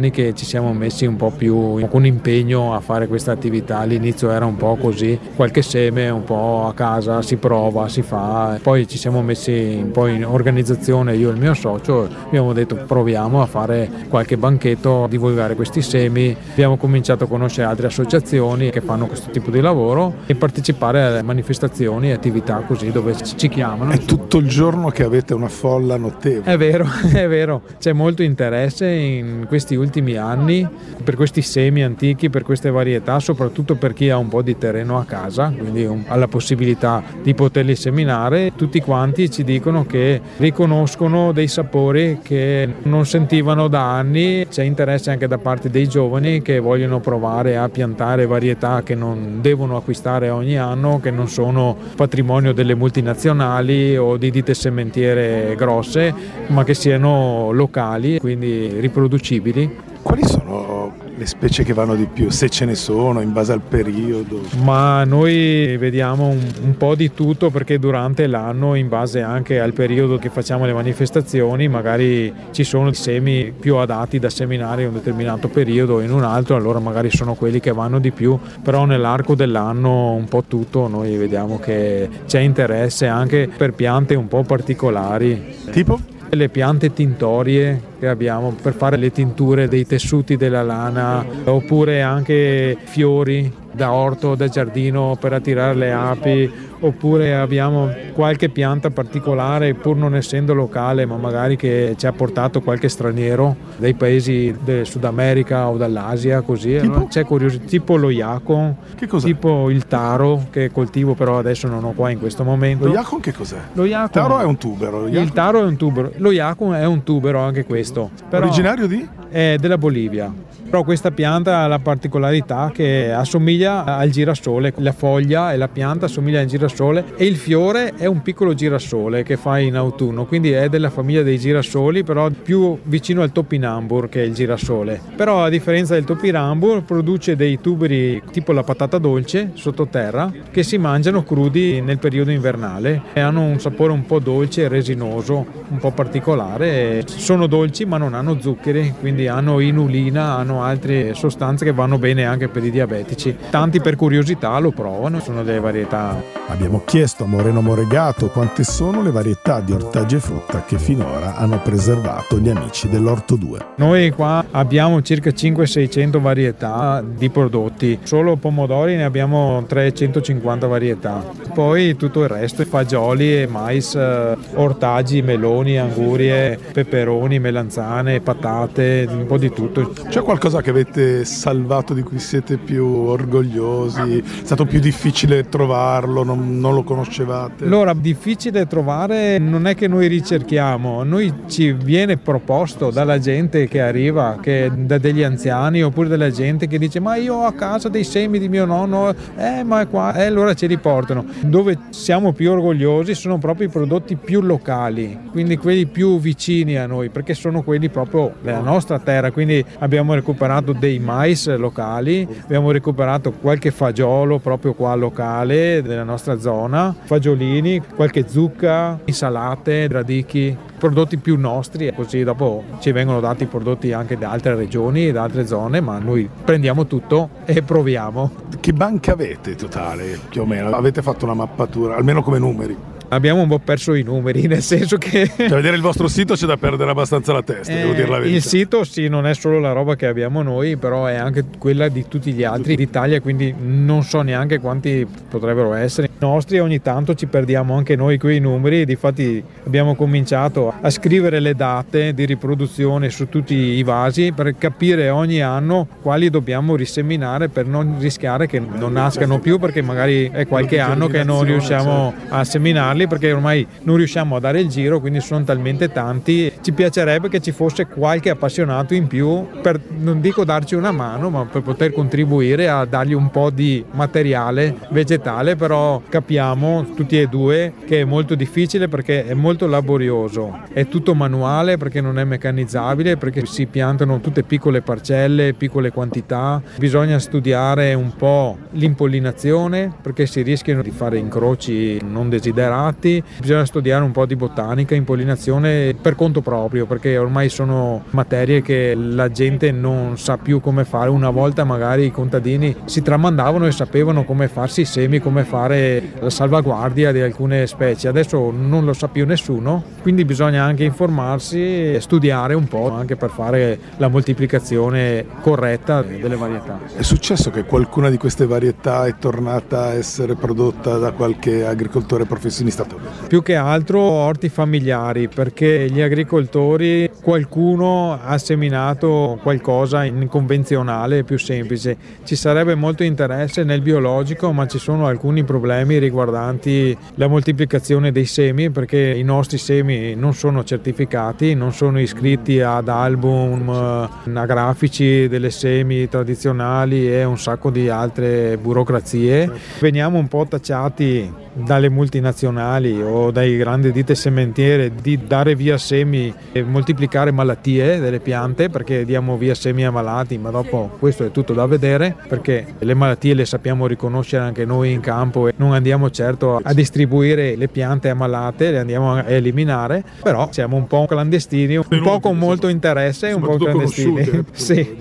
siamo messi un po' più con impegno a fare questa attività. All'inizio era un po' così, qualche seme un po' a casa, si prova, si fa, poi ci siamo messi un po' in organizzazione, io e il mio socio, abbiamo detto proviamo a fare qualche banchetto, divulgare questi semi, abbiamo cominciato a conoscere altre associazioni che fanno questo tipo di lavoro e partecipare alle manifestazioni e attività così dove ci chiamano. È tutto il giorno che avete una folla notevole. È vero, c'è molto interesse in questi ultimi anni per questi semi antichi, per queste varietà, soprattutto per chi ha un po' di terreno a casa, quindi ha la possibilità di poterli seminare. Tutti quanti ci dicono che riconoscono dei sapori che non sentivano da anni, c'è interesse anche da parte dei giovani che vogliono provare a piantare varietà che non devono acquistare ogni anno, che non sono patrimonio delle multinazionali o di ditte sementiere grosse, ma che siano locali, quindi riproducibili. Quali sono le specie che vanno di più, se ce ne sono, in base al periodo? Ma noi vediamo un po' di tutto, perché durante l'anno, in base anche al periodo che facciamo le manifestazioni, magari ci sono semi più adatti da seminare in un determinato periodo o in un altro, allora magari sono quelli che vanno di più, però nell'arco dell'anno un po' tutto. Noi vediamo che c'è interesse anche per piante un po' particolari. Tipo? Le piante tintorie che abbiamo per fare le tinture dei tessuti della lana, oppure anche fiori da orto, da giardino per attirare le api, oppure abbiamo qualche pianta particolare, pur non essendo locale, ma magari che ci ha portato qualche straniero dai paesi del Sud America o dall'Asia, così. Allora, c'è curiosità, tipo lo yacon, tipo il taro, che coltivo però adesso non ho qua in questo momento. Lo yacon che cos'è? Lo yacon, il taro è un tubero. Il taro è un tubero, lo yacon è un tubero anche questo. Però originario di? È della Bolivia. Però questa pianta ha la particolarità che assomiglia al girasole, la foglia e la pianta assomiglia al girasole e il fiore è un piccolo girasole che fa in autunno, quindi è della famiglia dei girasoli, però più vicino al topinambur che è il girasole. Però a differenza del topinambur produce dei tuberi tipo la patata dolce sottoterra che si mangiano crudi nel periodo invernale e hanno un sapore un po' dolce e resinoso, un po' particolare. Sono dolci ma non hanno zuccheri, quindi hanno inulina, hanno altre sostanze che vanno bene anche per i diabetici. Tanti per curiosità lo provano, sono delle varietà. Abbiamo chiesto a Moreno Moregato quante sono le varietà di ortaggi e frutta che finora hanno preservato gli amici dell'Orto 2. Noi qua abbiamo circa 500-600 varietà di prodotti, solo pomodori ne abbiamo 350 varietà, poi tutto il resto, fagioli e mais, ortaggi, meloni, angurie, peperoni, melanzane, patate, un po' di tutto. C'è qualcosa che avete salvato di cui siete più orgogliosi? È stato più difficile trovarlo, non lo conoscevate? Allora, difficile trovare non è che noi ricerchiamo, noi ci viene proposto dalla gente che arriva, che da degli anziani, oppure dalla gente che dice ma io ho a casa dei semi di mio nonno, ma è qua, allora ci riportano. Dove siamo più orgogliosi sono proprio i prodotti più locali, quindi quelli più vicini a noi, perché sono quelli proprio della nostra terra, quindi abbiamo recuperato dei mais locali, abbiamo recuperato qualche fagiolo proprio qua locale della nostra zona, fagiolini, qualche zucca, insalate, radicchi, prodotti più nostri, così dopo ci vengono dati prodotti anche da altre regioni e da altre zone, ma noi prendiamo tutto e proviamo. Che banca avete totale più o meno? Avete fatto una mappatura, almeno come numeri? Abbiamo un po' perso i numeri, nel senso che... Cioè, vedere il vostro sito c'è da perdere abbastanza la testa, devo dire la verità. Il sito sì, non è solo la roba che abbiamo noi, però è anche quella di tutti gli altri d'Italia, quindi non so neanche quanti potrebbero essere. I nostri ogni tanto ci perdiamo anche noi quei numeri, difatti abbiamo cominciato a scrivere le date di riproduzione su tutti i vasi per capire ogni anno quali dobbiamo riseminare per non rischiare che non nascano più, perché magari è qualche anno che non riusciamo a seminarli, perché ormai non riusciamo a dare il giro, quindi sono talmente tanti. Ci piacerebbe che ci fosse qualche appassionato in più per, non dico darci una mano, ma per poter contribuire a dargli un po' di materiale vegetale, però capiamo tutti e due che è molto difficile perché è molto laborioso è tutto manuale perché non è meccanizzabile, perché si piantano tutte piccole parcelle, piccole quantità. Bisogna studiare un po' l'impollinazione perché si rischiano di fare incroci non desiderati. Bisogna studiare un po' di botanica, impollinazione per conto proprio, perché ormai sono materie che la gente non sa più come fare. Una volta magari i contadini si tramandavano e sapevano come farsi i semi, come fare la salvaguardia di alcune specie. Adesso non lo sa più nessuno, quindi bisogna anche informarsi e studiare un po' anche per fare la moltiplicazione corretta delle varietà. È successo che qualcuna di queste varietà è tornata a essere prodotta da qualche agricoltore professionista? Più che altro orti familiari, perché gli agricoltori, qualcuno ha seminato qualcosa in convenzionale più semplice. Ci sarebbe molto interesse nel biologico, ma ci sono alcuni problemi riguardanti la moltiplicazione dei semi, perché i nostri semi non sono certificati, non sono iscritti ad album anagrafici delle semi tradizionali e un sacco di altre burocrazie. Veniamo un po' tacciati dalle multinazionali o dai grandi ditte sementiere di dare via semi e moltiplicare malattie delle piante, perché diamo via semi ammalati, ma dopo questo è tutto da vedere, perché le malattie le sappiamo riconoscere anche noi in campo e non andiamo certo a distribuire le piante ammalate, le andiamo a eliminare, però siamo un po' clandestini, un po' con molto interesse e un po' clandestini. Sì.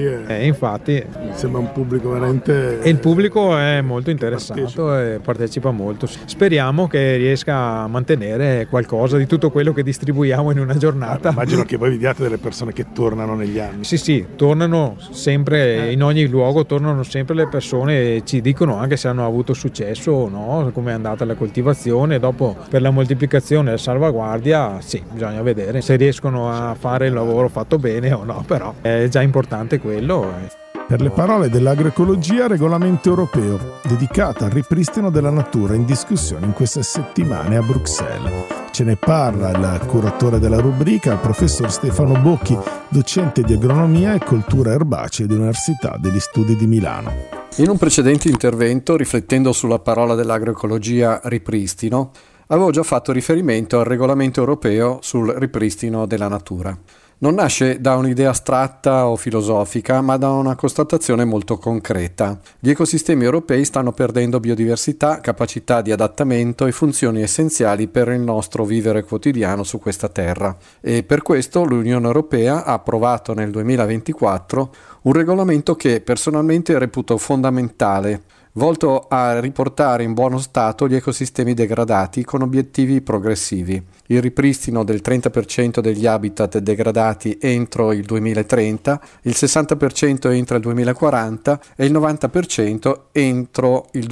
Infatti sembra un pubblico veramente... E il pubblico è molto interessato e partecipa molto. Speriamo che riesca a mantenere qualcosa di tutto quello che distribuiamo in una giornata. Immagino che voi vediate delle persone che tornano negli anni. Sì, tornano sempre, in ogni luogo tornano sempre le persone e ci dicono anche se hanno avuto successo o no, come è andata la coltivazione. Dopo per la moltiplicazione e la salvaguardia, sì, bisogna vedere se riescono a fare il lavoro fatto bene o no, però è già importante quello. Per le parole dell'agroecologia, regolamento europeo, dedicato al ripristino della natura in discussione in queste settimane a Bruxelles. Ce ne parla il curatore della rubrica, il professor Stefano Bocchi, docente di agronomia e coltura erbacee dell'Università degli Studi di Milano. In un precedente intervento, riflettendo sulla parola dell'agroecologia ripristino, avevo già fatto riferimento al regolamento europeo sul ripristino della natura. Non nasce da un'idea astratta o filosofica, ma da una constatazione molto concreta. Gli ecosistemi europei stanno perdendo biodiversità, capacità di adattamento e funzioni essenziali per il nostro vivere quotidiano su questa terra. E per questo l'Unione Europea ha approvato nel 2024 un regolamento che personalmente reputo fondamentale, volto a riportare in buono stato gli ecosistemi degradati con obiettivi progressivi. Il ripristino del 30% degli habitat degradati entro il 2030, il 60% entro il 2040 e il 90% entro il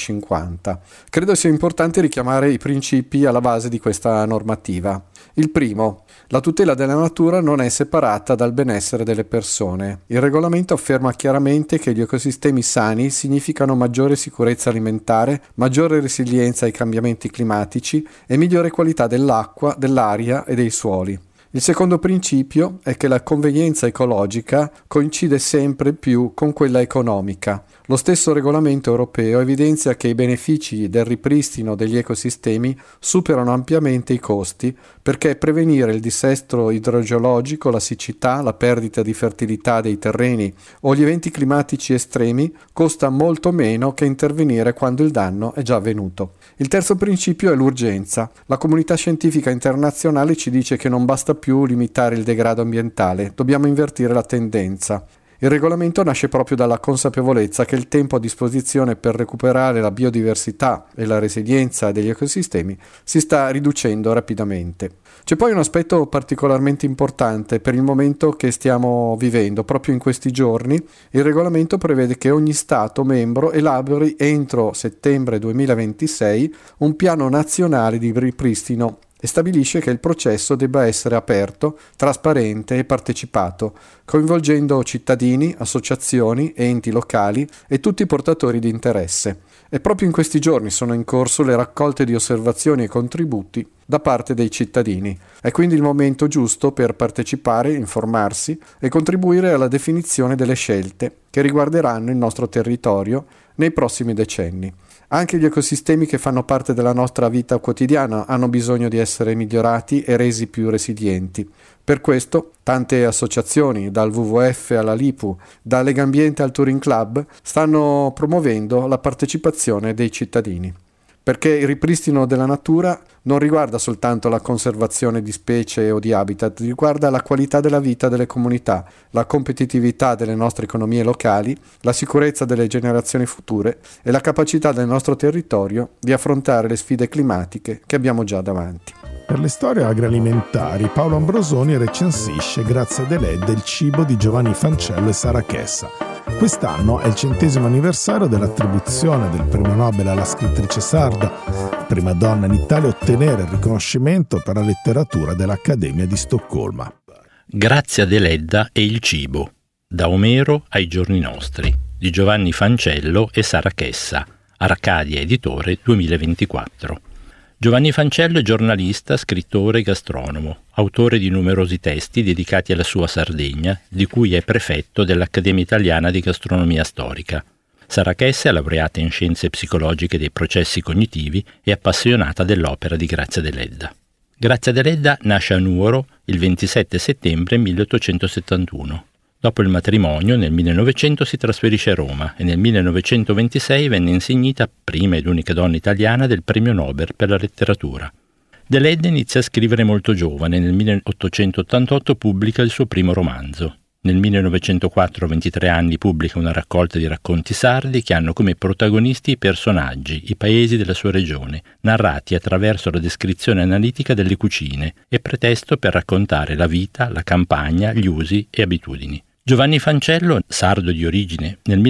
2050. Credo sia importante richiamare i principi alla base di questa normativa. Il primo, la tutela della natura non è separata dal benessere delle persone. Il regolamento afferma chiaramente che gli ecosistemi sani significano maggiore sicurezza alimentare, maggiore resilienza ai cambiamenti climatici e migliore qualità dell'acqua, dell'aria e dei suoli. Il secondo principio è che la convenienza ecologica coincide sempre più con quella economica. Lo stesso regolamento europeo evidenzia che i benefici del ripristino degli ecosistemi superano ampiamente i costi, perché prevenire il dissesto idrogeologico, la siccità, la perdita di fertilità dei terreni o gli eventi climatici estremi costa molto meno che intervenire quando il danno è già avvenuto. Il terzo principio è l'urgenza. La comunità scientifica internazionale ci dice che non basta più limitare il degrado ambientale, dobbiamo invertire la tendenza. Il regolamento nasce proprio dalla consapevolezza che il tempo a disposizione per recuperare la biodiversità e la resilienza degli ecosistemi si sta riducendo rapidamente. C'è poi un aspetto particolarmente importante per il momento che stiamo vivendo. Proprio in questi giorni il regolamento prevede che ogni Stato membro elabori entro settembre 2026 un piano nazionale di ripristino e stabilisce che il processo debba essere aperto, trasparente e partecipato, coinvolgendo cittadini, associazioni, enti locali e tutti i portatori di interesse. E proprio in questi giorni sono in corso le raccolte di osservazioni e contributi da parte dei cittadini. È quindi il momento giusto per partecipare, informarsi e contribuire alla definizione delle scelte che riguarderanno il nostro territorio nei prossimi decenni. Anche gli ecosistemi che fanno parte della nostra vita quotidiana hanno bisogno di essere migliorati e resi più resilienti. Per questo, tante associazioni, dal WWF alla LIPU, da Legambiente al Touring Club, stanno promuovendo la partecipazione dei cittadini. Perché il ripristino della natura non riguarda soltanto la conservazione di specie o di habitat, riguarda la qualità della vita delle comunità, la competitività delle nostre economie locali, la sicurezza delle generazioni future e la capacità del nostro territorio di affrontare le sfide climatiche che abbiamo già davanti. Per le storie agroalimentari, Paolo Ambrosoni recensisce Grazia Deledda il cibo di Giovanni Fancello e Sara Chessa. Quest'anno è il 100° anniversario dell'attribuzione del premio Nobel alla scrittrice sarda, prima donna in Italia a ottenere il riconoscimento per la letteratura dell'Accademia di Stoccolma. Grazia Deledda e il cibo, da Omero ai giorni nostri, di Giovanni Fancello e Sara Chessa, Arcadia Editore 2024. Giovanni Fancello è giornalista, scrittore e gastronomo, autore di numerosi testi dedicati alla sua Sardegna, di cui è prefetto dell'Accademia Italiana di Gastronomia Storica. Sara Chessa è laureata in Scienze Psicologiche dei Processi Cognitivi e appassionata dell'opera di Grazia Deledda. Grazia Deledda nasce a Nuoro il 27 settembre 1871. Dopo il matrimonio, nel 1900 si trasferisce a Roma e nel 1926 venne insignita, prima ed unica donna italiana, del premio Nobel per la letteratura. Deledda inizia a scrivere molto giovane, nel 1888 pubblica il suo primo romanzo. Nel 1904, a 23 anni, pubblica una raccolta di racconti sardi che hanno come protagonisti i personaggi, i paesi della sua regione, narrati attraverso la descrizione analitica delle cucine e pretesto per raccontare la vita, la campagna, gli usi e abitudini. Giovanni Fancello, sardo di origine, nel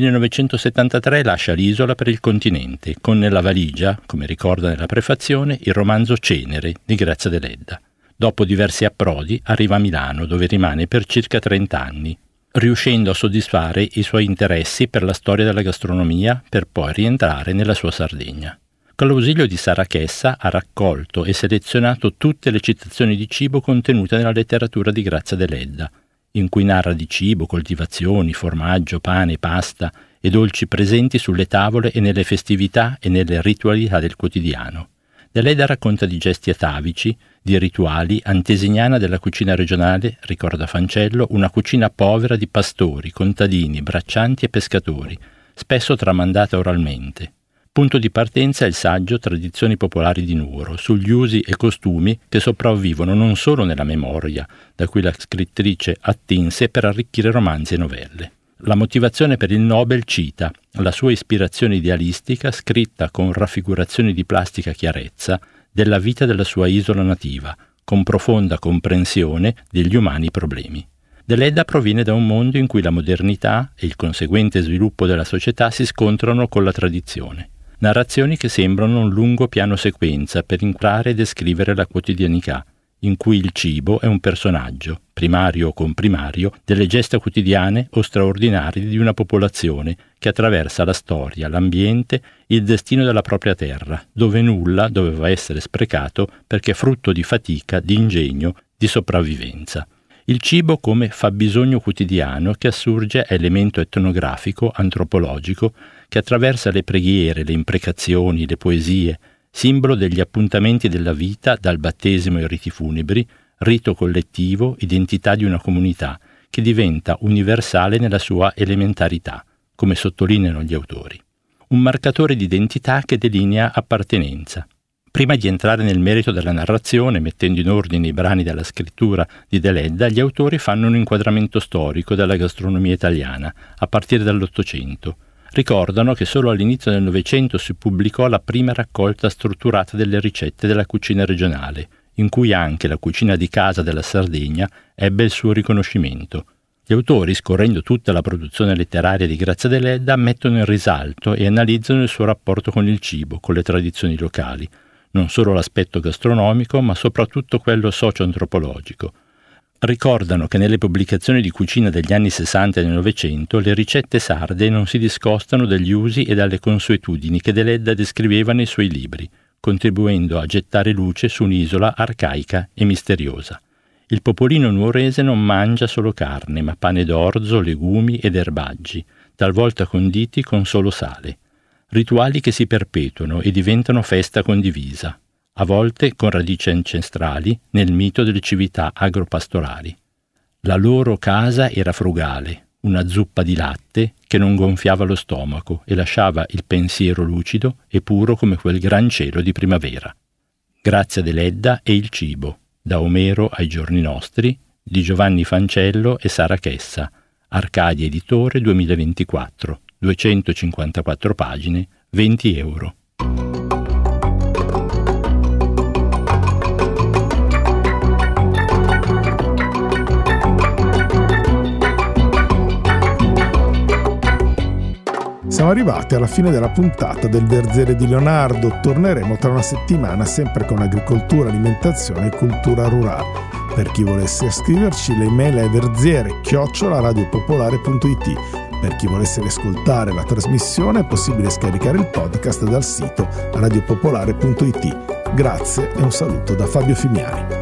1973 lascia l'isola per il continente, con nella valigia, come ricorda nella prefazione, il romanzo Cenere di Grazia Deledda. Dopo diversi approdi arriva a Milano, dove rimane per circa 30 anni, riuscendo a soddisfare i suoi interessi per la storia della gastronomia, per poi rientrare nella sua Sardegna. Con l'ausilio di Sara Chessa ha raccolto e selezionato tutte le citazioni di cibo contenute nella letteratura di Grazia Deledda, in cui narra di cibo, coltivazioni, formaggio, pane, pasta e dolci presenti sulle tavole e nelle festività e nelle ritualità del quotidiano. Deledda racconta di gesti atavici, di rituali, antesignana della cucina regionale, ricorda Fancello, una cucina povera di pastori, contadini, braccianti e pescatori, spesso tramandata oralmente. Punto di partenza è il saggio Tradizioni popolari di Nuoro, sugli usi e costumi che sopravvivono non solo nella memoria, da cui la scrittrice attinse per arricchire romanzi e novelle. La motivazione per il Nobel cita la sua ispirazione idealistica, scritta con raffigurazioni di plastica chiarezza, della vita della sua isola nativa, con profonda comprensione degli umani problemi. Deledda proviene da un mondo in cui la modernità e il conseguente sviluppo della società si scontrano con la tradizione. Narrazioni che sembrano un lungo piano sequenza per inquadrare e descrivere la quotidianità, in cui il cibo è un personaggio, primario o comprimario, delle gesta quotidiane o straordinarie di una popolazione che attraversa la storia, l'ambiente, il destino della propria terra, dove nulla doveva essere sprecato perché frutto di fatica, di ingegno, di sopravvivenza. Il cibo come fabbisogno quotidiano che assurge a elemento etnografico, antropologico, che attraversa le preghiere, le imprecazioni, le poesie, simbolo degli appuntamenti della vita dal battesimo ai riti funebri, rito collettivo, identità di una comunità, che diventa universale nella sua elementarità, come sottolineano gli autori. Un marcatore di identità che delinea appartenenza. Prima di entrare nel merito della narrazione, mettendo in ordine i brani della scrittura di Deledda, gli autori fanno un inquadramento storico della gastronomia italiana, a partire dall'Ottocento. Ricordano che solo all'inizio del Novecento si pubblicò la prima raccolta strutturata delle ricette della cucina regionale, in cui anche la cucina di casa della Sardegna ebbe il suo riconoscimento. Gli autori, scorrendo tutta la produzione letteraria di Grazia Deledda, mettono in risalto e analizzano il suo rapporto con il cibo, con le tradizioni locali, non solo l'aspetto gastronomico, ma soprattutto quello socio-antropologico. Ricordano che nelle pubblicazioni di cucina degli anni 60 e del Novecento le ricette sarde non si discostano dagli usi e dalle consuetudini che Deledda descriveva nei suoi libri, contribuendo a gettare luce su un'isola arcaica e misteriosa. Il popolino nuorese non mangia solo carne, ma pane d'orzo, legumi ed erbaggi, talvolta conditi con solo sale. Rituali che si perpetuano e diventano festa condivisa, a volte con radici ancestrali nel mito delle civiltà agropastorali. La loro casa era frugale, una zuppa di latte che non gonfiava lo stomaco e lasciava il pensiero lucido e puro come quel gran cielo di primavera. Grazia Deledda e il cibo, da Omero ai giorni nostri, di Giovanni Fancello e Sara Chessa, Arcadia Editore 2024, 254 pagine, 20 euro. Siamo arrivati alla fine della puntata del Verzere di Leonardo. Torneremo tra una settimana sempre con agricoltura, alimentazione e cultura rurale. Per chi volesse scriverci, l'email è verziere@radiopopolare.it. Per chi volesse ascoltare la trasmissione è possibile scaricare il podcast dal sito radiopopolare.it. Grazie e un saluto da Fabio Fimiani.